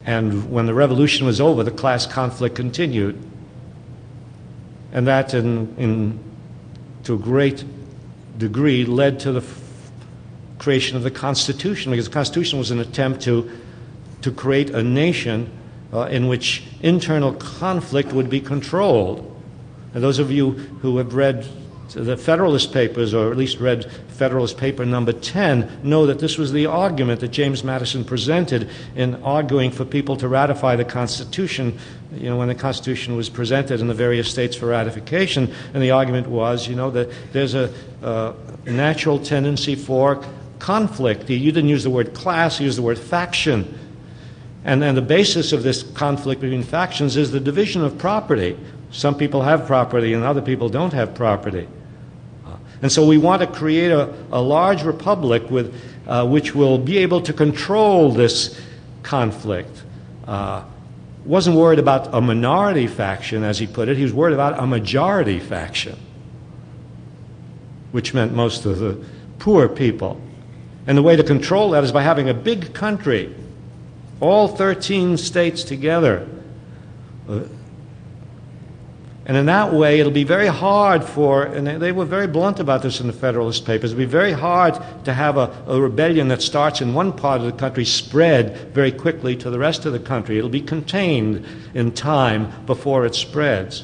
And when the revolution was over, the class conflict continued. And that, to a great degree, led to the creation of the Constitution, because the Constitution was an attempt to create a nation in which internal conflict would be controlled. And those of you who have read the Federalist Papers, or at least read Federalist Paper number 10, know that this was the argument that James Madison presented in arguing for people to ratify the Constitution, when the Constitution was presented in the various states for ratification. And the argument was, that there's a natural tendency for conflict. You didn't use the word class, you used the word faction. And then the basis of this conflict between factions is the division of property. Some people have property and other people don't have property. And so we want to create a large republic which will be able to control this conflict. Wasn't worried about a minority faction, as he put it. He was worried about a majority faction, which meant most of the poor people. And the way to control that is by having a big country, all 13 states together. And in that way, it'll be very hard and they were very blunt about this in the Federalist Papers, it'll be very hard to have a rebellion that starts in one part of the country spread very quickly to the rest of the country. It'll be contained in time before it spreads.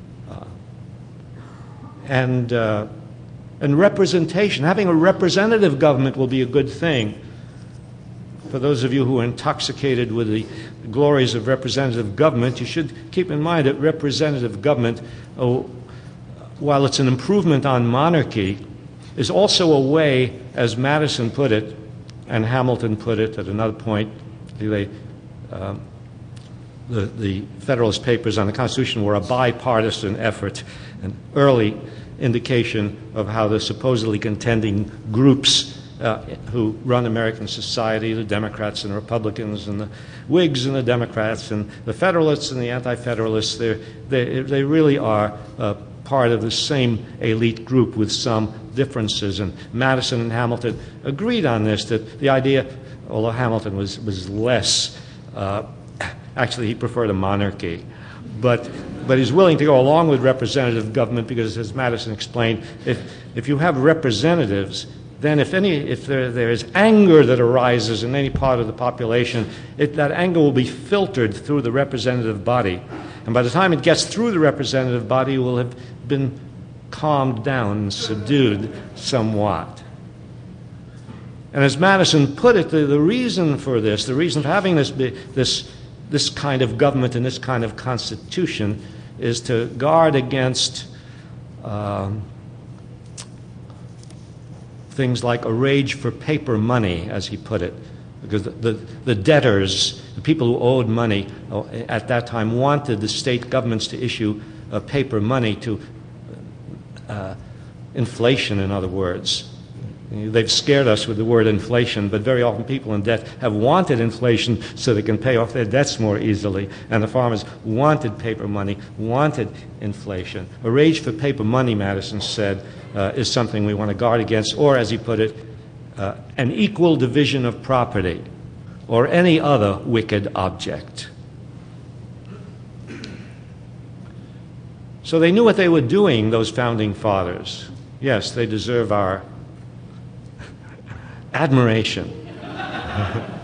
And representation, having a representative government will be a good thing. For those of you who are intoxicated with the glories of representative government, you should keep in mind that representative government, while it's an improvement on monarchy, is also a way, as Madison put it, and Hamilton put it at another point, the Federalist Papers on the Constitution were a bipartisan effort, an early indication of how the supposedly contending groups who run American society, the Democrats and Republicans and the Whigs and the Democrats and the Federalists and the Anti-Federalists, they really are part of the same elite group with some differences. And Madison and Hamilton agreed on this, that the idea, although Hamilton was less, actually he preferred a monarchy, but he's willing to go along with representative government because, as Madison explained, if you have representatives, then if there is anger that arises in any part of the population, that anger will be filtered through the representative body. And by the time it gets through the representative body, it will have been calmed down and subdued somewhat. And as Madison put it, the reason for this, the reason for having this kind of government and this kind of constitution is to guard against things like a rage for paper money, as he put it, because the debtors, the people who owed money at that time, wanted the state governments to issue paper money to inflation, in other words. They've scared us with the word inflation, but very often people in debt have wanted inflation so they can pay off their debts more easily. And the farmers wanted paper money, wanted inflation. A rage for paper money, Madison said, is something we want to guard against, or, as he put it, an equal division of property, or any other wicked object. So they knew what they were doing, those founding fathers. Yes, they deserve our admiration.